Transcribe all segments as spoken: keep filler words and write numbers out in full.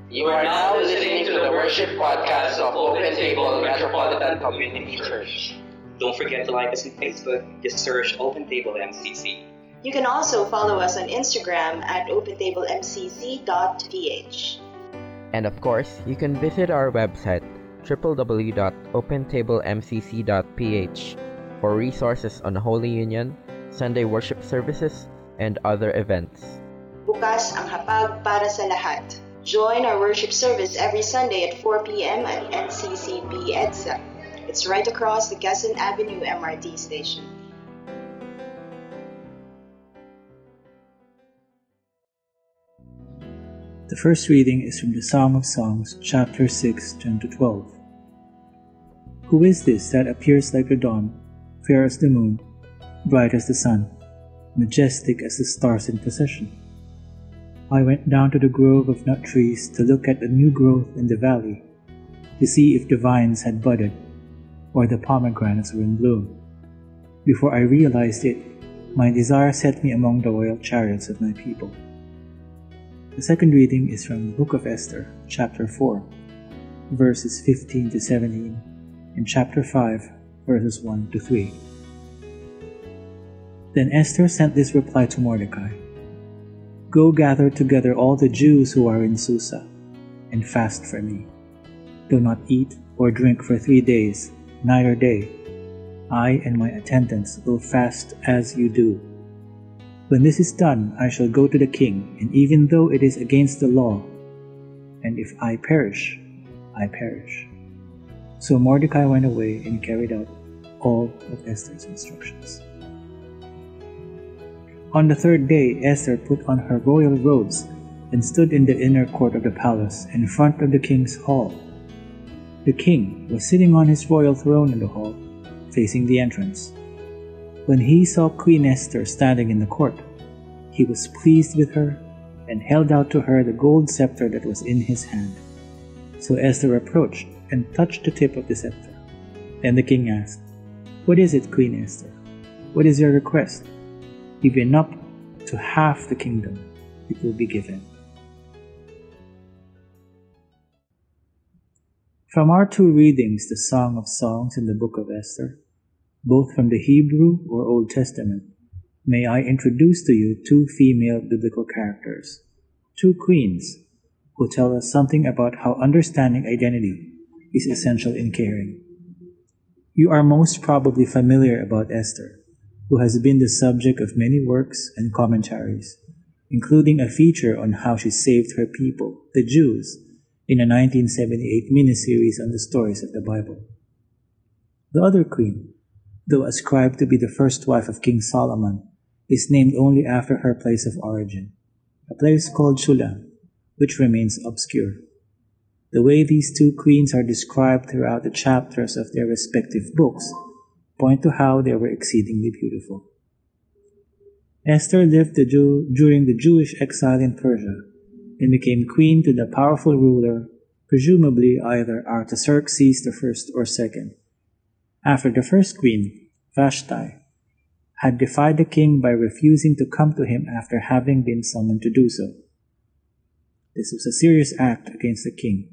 You are now listening to the worship podcast of Open Table Metropolitan Community Church. Don't forget to like us on Facebook. Just search Open Table M C C. You can also follow us on Instagram at open table m c c dot p h. And of course, you can visit our website w w w dot open table m c c dot p h for resources on Holy Union, Sunday worship services, and other events. Bukas ang hapag para sa lahat. Join our worship service every Sunday at four p.m. at N C C B EDSA. It's right across the Quezon Avenue M R T station. The first reading is from the Song of Songs, chapter six, ten to twelve. Who is this that appears like the dawn, fair as the moon, bright as the sun, majestic as the stars in procession? I went down to the grove of nut trees to look at the new growth in the valley, to see if the vines had budded, or the pomegranates were in bloom. Before I realized it, my desire set me among the royal chariots of my people. The second reading is from the book of Esther, chapter four, verses fifteen to seventeen, and chapter five, verses one to three. Then Esther sent this reply to Mordecai: Go gather together all the Jews who are in Susa, and fast for me. Do not eat or drink for three days, night or day. I and my attendants will fast as you do. When this is done, I shall go to the king, and even though it is against the law, and if I perish, I perish. So Mordecai went away and carried out all of Esther's instructions. On the third day, Esther put on her royal robes and stood in the inner court of the palace in front of the king's hall. The king was sitting on his royal throne in the hall, facing the entrance. When he saw Queen Esther standing in the court, he was pleased with her and held out to her the gold scepter that was in his hand. So Esther approached and touched the tip of the scepter. Then the king asked, What is it, Queen Esther? What is your request? Even up to half the kingdom, it will be given. From our two readings, the Song of Songs and the Book of Esther, both from the Hebrew or Old Testament, may I introduce to you two female biblical characters, two queens, who tell us something about how understanding identity is essential in caring. You are most probably familiar about Esther, who has been the subject of many works and commentaries, including a feature on how she saved her people, the Jews, in a nineteen seventy-eight miniseries on the stories of the Bible. The other queen, though ascribed to be the first wife of King Solomon, is named only after her place of origin, a place called Shulam, which remains obscure. The way these two queens are described throughout the chapters of their respective books point to how they were exceedingly beautiful. Esther lived the Jew, during the Jewish exile in Persia and became queen to the powerful ruler, presumably either Artaxerxes the First or Second. After the first queen, Vashti, had defied the king by refusing to come to him after having been summoned to do so. This was a serious act against the king.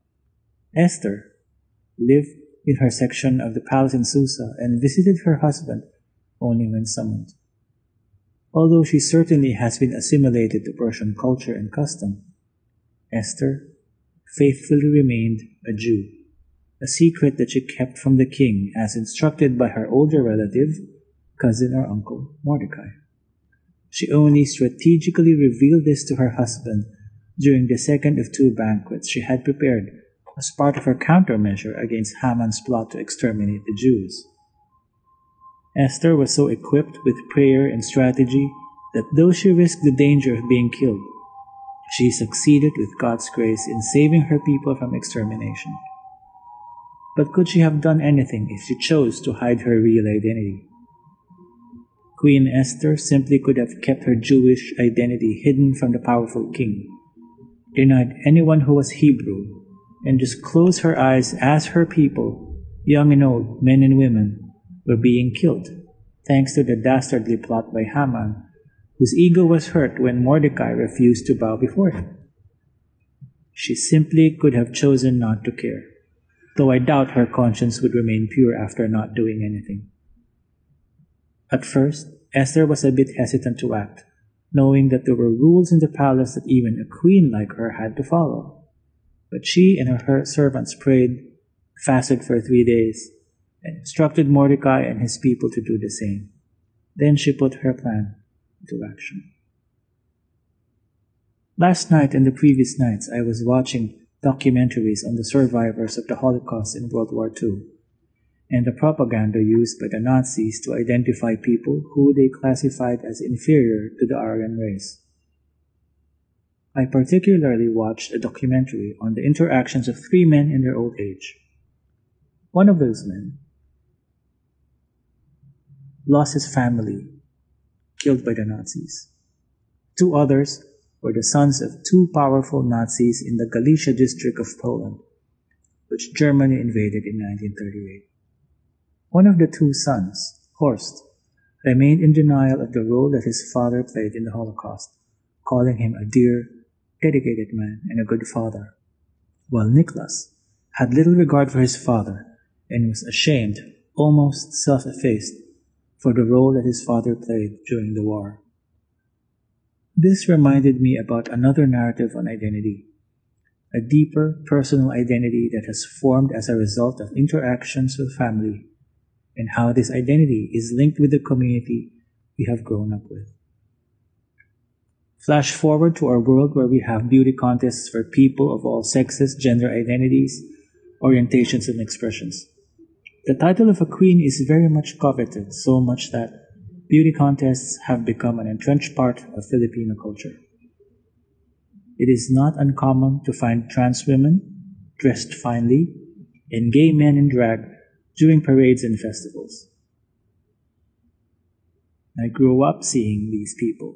Esther lived in her section of the palace in Susa and visited her husband only when summoned. Although she certainly has been assimilated to Persian culture and custom, Esther faithfully remained a Jew, a secret that she kept from the king as instructed by her older relative, cousin or uncle, Mordecai. She only strategically revealed this to her husband during the second of two banquets she had prepared as part of her countermeasure against Haman's plot to exterminate the Jews. Esther was so equipped with prayer and strategy that though she risked the danger of being killed, she succeeded with God's grace in saving her people from extermination. But could she have done anything if she chose to hide her real identity? Queen Esther simply could have kept her Jewish identity hidden from the powerful king, denied anyone who was Hebrew, and just closed her eyes as her people, young and old, men and women, were being killed, thanks to the dastardly plot by Haman, whose ego was hurt when Mordecai refused to bow before him. She simply could have chosen not to care, though I doubt her conscience would remain pure after not doing anything. At first, Esther was a bit hesitant to act, knowing that there were rules in the palace that even a queen like her had to follow. But she and her servants prayed, fasted for three days, and instructed Mordecai and his people to do the same. Then she put her plan into action. Last night and the previous nights, I was watching documentaries on the survivors of the Holocaust in World War Two and the propaganda used by the Nazis to identify people who they classified as inferior to the Aryan race. I particularly watched a documentary on the interactions of three men in their old age. One of those men lost his family, killed by the Nazis. Two others were the sons of two powerful Nazis in the Galicia district of Poland, which Germany invaded in nineteen thirty-eight. One of the two sons, Horst, remained in denial of the role that his father played in the Holocaust, calling him a dear, dedicated man and a good father, while Niklas had little regard for his father and was ashamed, almost self-effaced, for the role that his father played during the war. This reminded me about another narrative on identity, a deeper personal identity that has formed as a result of interactions with family, and how this identity is linked with the community we have grown up with. Flash forward to our world where we have beauty contests for people of all sexes, gender identities, orientations, and expressions. The title of a queen is very much coveted, so much that beauty contests have become an entrenched part of Filipino culture. It is not uncommon to find trans women dressed finely and gay men in drag during parades and festivals. I grew up seeing these people.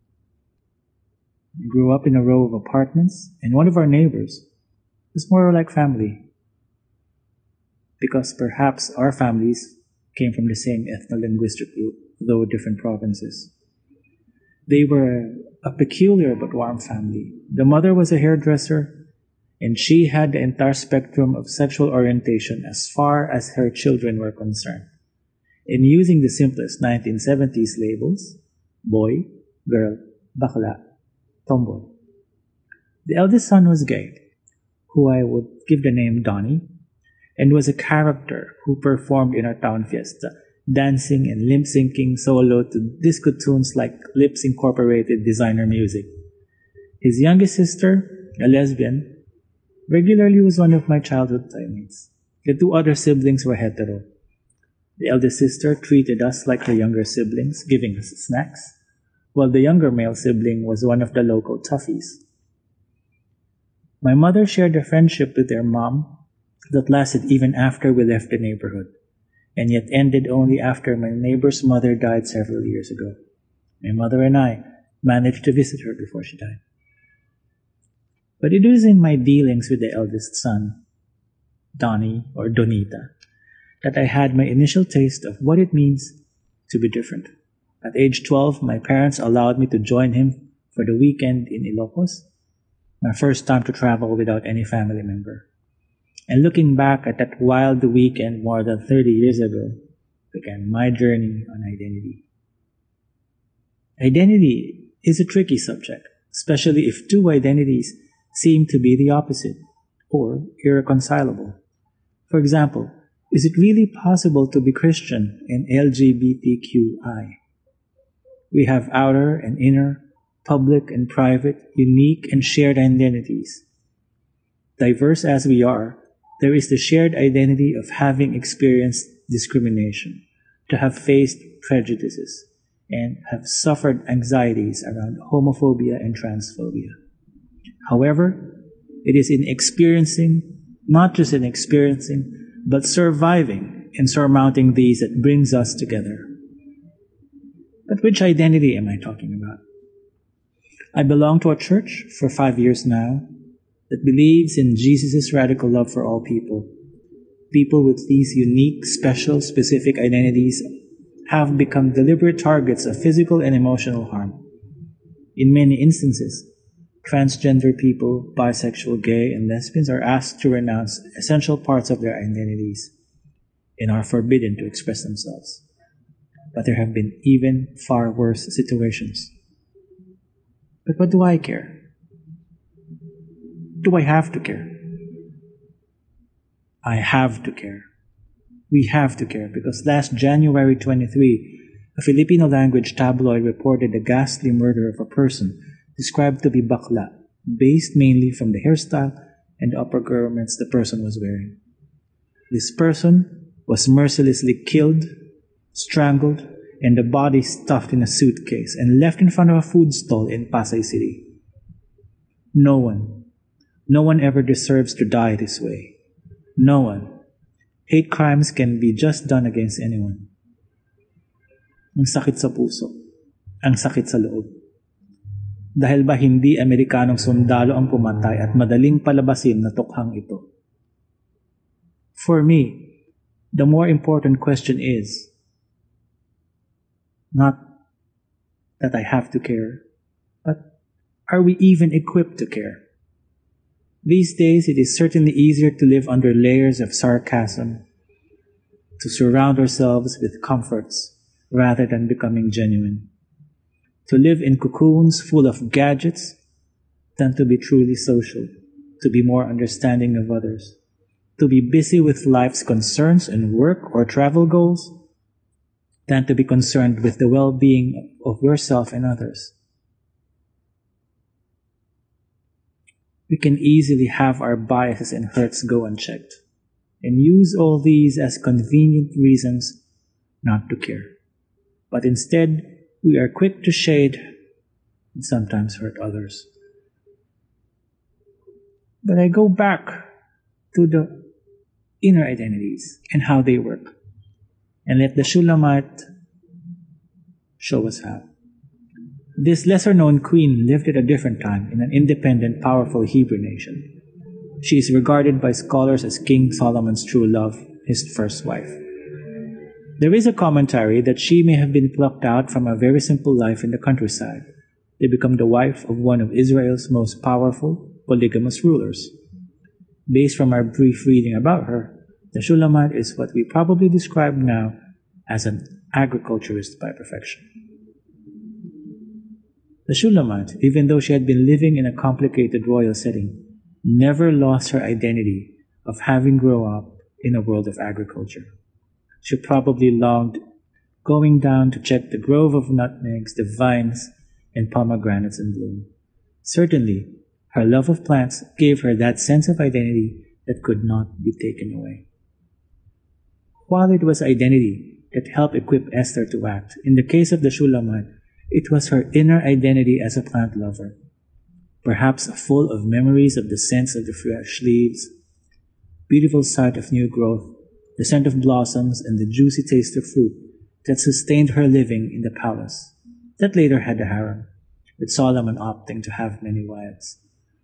I grew up in a row of apartments, and one of our neighbors was more like family, because perhaps our families came from the same ethno-linguistic group, though different provinces. They were a peculiar but warm family. The mother was a hairdresser, and she had the entire spectrum of sexual orientation as far as her children were concerned. In using the simplest nineteen seventies labels, boy, girl, bakla, tomboy. The eldest son was gay, who I would give the name Donnie, and was a character who performed in our town fiesta, dancing and lip-syncing solo to disco tunes like Lips Incorporated designer music. His youngest sister, a lesbian, regularly was one of my childhood playmates. The two other siblings were hetero. The eldest sister treated us like her younger siblings, giving us snacks, while the younger male sibling was one of the local toughies. My mother shared a friendship with their mom that lasted even after we left the neighborhood, and yet ended only after my neighbor's mother died several years ago. My mother and I managed to visit her before she died. But it was in my dealings with the eldest son, Donnie or Donita, that I had my initial taste of what it means to be different. At age twelve, my parents allowed me to join him for the weekend in Ilocos, my first time to travel without any family member. And looking back at that wild weekend more than thirty years ago, began my journey on identity. Identity is a tricky subject, especially if two identities seem to be the opposite or irreconcilable. For example, is it really possible to be Christian and L G B T Q I? We have outer and inner, public and private, unique and shared identities. Diverse as we are, there is the shared identity of having experienced discrimination, to have faced prejudices, and have suffered anxieties around homophobia and transphobia. However, it is in experiencing, not just in experiencing, but surviving and surmounting these that brings us together. But which identity am I talking about? I belong to a church for five years now that believes in Jesus' radical love for all people. People with these unique, special, specific identities have become deliberate targets of physical and emotional harm. In many instances, Transgender people, bisexual, gay, and lesbians are asked to renounce essential parts of their identities and are forbidden to express themselves. But there have been even far worse situations. But what do I care? Do I have to care? I have to care. We have to care because last January twenty-third, a Filipino language tabloid reported the ghastly murder of a person described to be bakla, based mainly from the hairstyle and the upper garments the person was wearing. This person was mercilessly killed, strangled, and the body stuffed in a suitcase and left in front of a food stall in Pasay City. No one, no one ever deserves to die this way. No one. Hate crimes can be just done against anyone. Ang sakit sa puso. Ang sakit sa loob. Dahil ba hindi Amerikanong sundalo ang pumatay at madaling palabasin na tukhang ito? For me, the more important question is not that I have to care, but are we even equipped to care? These days, it is certainly easier to live under layers of sarcasm, to surround ourselves with comforts rather than becoming genuine, to live in cocoons full of gadgets than to be truly social, to be more understanding of others, to be busy with life's concerns and work or travel goals than to be concerned with the well-being of yourself and others. We can easily have our biases and hurts go unchecked and use all these as convenient reasons not to care. But instead, we are quick to shade and sometimes hurt others. But I go back to the inner identities and how they work, and let the Shulamite show us how. This lesser-known queen lived at a different time in an independent, powerful Hebrew nation. She is regarded by scholars as King Solomon's true love, his first wife. There is a commentary that she may have been plucked out from a very simple life in the countryside to become the wife of one of Israel's most powerful, polygamous rulers. Based from our brief reading about her, the Shulamite is what we probably describe now as an agriculturist by perfection. The Shulamite, even though she had been living in a complicated royal setting, never lost her identity of having grown up in a world of agriculture. She probably longed going down to check the grove of nutmegs, the vines, and pomegranates in bloom. Certainly, her love of plants gave her that sense of identity that could not be taken away. While it was identity that helped equip Esther to act, in the case of the Shulamite, it was her inner identity as a plant lover, perhaps full of memories of the scents of the fresh leaves, beautiful sight of new growth, the scent of blossoms, and the juicy taste of fruit that sustained her living in the palace, that later had a harem, with Solomon opting to have many wives.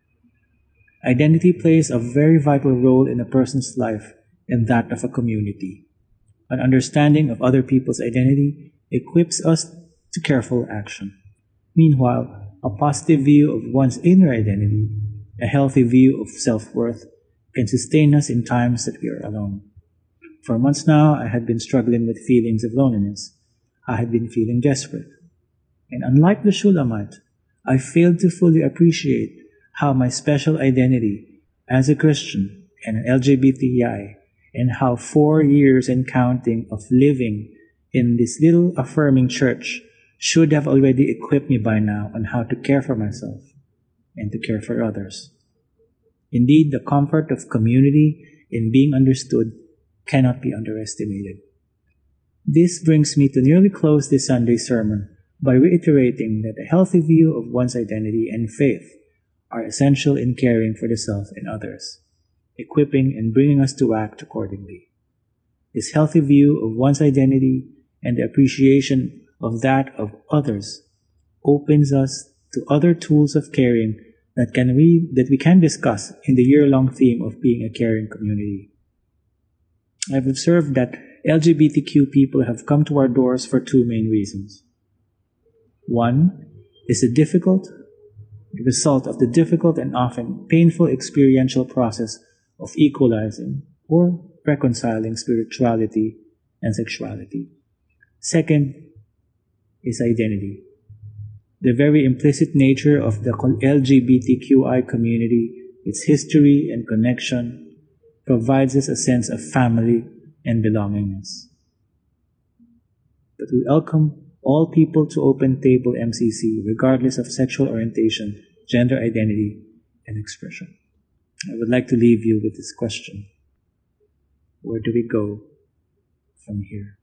Identity plays a very vital role in a person's life and that of a community. An understanding of other people's identity equips us to careful action. Meanwhile, a positive view of one's inner identity, a healthy view of self-worth, can sustain us in times that we are alone. For months now, I had been struggling with feelings of loneliness. I had been feeling desperate. And unlike the Shulamite, I failed to fully appreciate how my special identity as a Christian and an L G B T I, and how four years and counting of living in this little affirming church should have already equipped me by now on how to care for myself and to care for others. Indeed, the comfort of community in being understood cannot be underestimated. This brings me to nearly close this Sunday sermon by reiterating that a healthy view of one's identity and faith are essential in caring for the self and others, equipping and bringing us to act accordingly. This healthy view of one's identity and the appreciation of that of others opens us to other tools of caring that can we that we can discuss in the year-long theme of being a caring community. I've observed that L G B T Q people have come to our doors for two main reasons. One is the difficult the result of the difficult and often painful experiential process of equalizing or reconciling spirituality and sexuality. Second is identity. The very implicit nature of the L G B T Q I community, its history and connection, provides us a sense of family and belongingness. But we welcome all people to Open Table M C C, regardless of sexual orientation, gender identity, and expression. I would like to leave you with this question. Where do we go from here?